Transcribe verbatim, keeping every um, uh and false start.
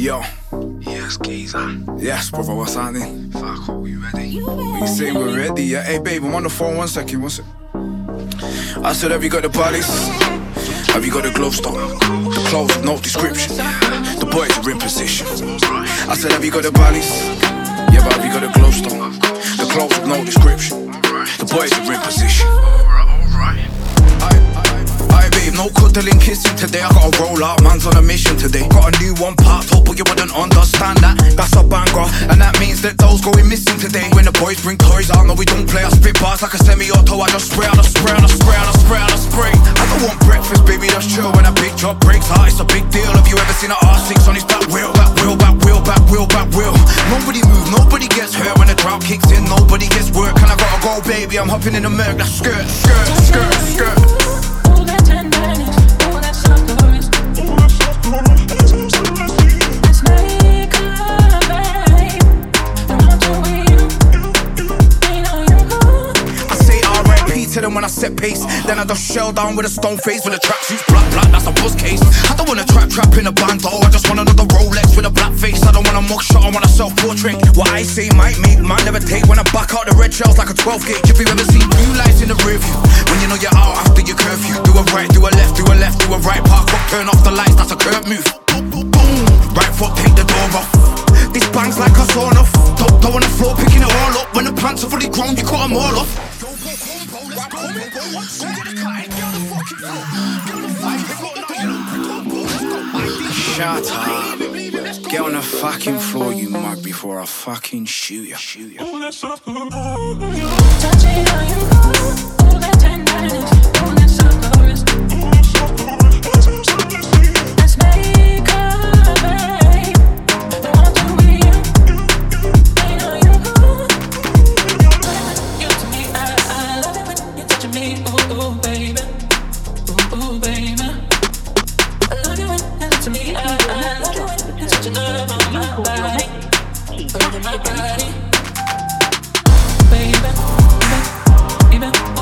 Yo. Yes, geezer. Yes, brother, what's happening? Fuck all, you ready? Are you saying we're ready? Yeah, hey babe, I'm on the phone, one second, one second. I said, have you got the bodies? Have you got the gloves though? The clothes with no description. The boys are in position. I said, have you got the bodies? Yeah, but have you got the gloves though? The clothes with no description. The boys are in position. Alright, alright. Aye, babe, no cuddling, kissing today. I gotta roll out, man's on a mission today. Got a new one parked up, but you wouldn't understand that. That's a banger, and that means that those going missing today. When the boys bring toys out, no we don't play. I spit bars like a semi-auto. I just spray, I just spray, I just spray, I just spray, I just spray. I don't want breakfast, baby, just chill. When a big job breaks out, it's a big deal. Have you ever seen an R six on his back wheel? Back wheel, back wheel, back wheel, back wheel. Nobody move, nobody gets hurt. When the drought kicks in, nobody gets work. And I gotta go, baby, I'm hopping in the Merc. That's skirt, skirt, skirt, skirt. When I set pace, then I just shell down with a stone face. With a tracksuit black, black, that's a buzz case. I don't wanna trap, trap in a band, though. I just want another Rolex with a black face. I don't want a mugshot, I want a self-portrait. What I say might make, might never take. When I back out the red shells like a twelve gauge. If you ever seen blue lights in the rear view, when you know you're out after your curfew. Do a right, do a left, do a left, do a right. Park up, turn off the lights, that's a curb move. Boom, right foot, take the door off. This bang's like a saw off. Top down on the floor, picking it all up. When the plants are fully grown, you cut them all off. Shut up. Get on the fucking floor, you mug, before I fucking shoot you. Shoot you. Touching how you go, all that tenderness, all that suckers. Let's make up, babe. I want to be you. Ain't no you go. You to me, I, I love it when you're touching me, ooh, ooh, baby. Ooh, ooh, baby. I love you when you're touching me, I, I love you when you're touching up on my body. Over my body. Baby, baby, baby.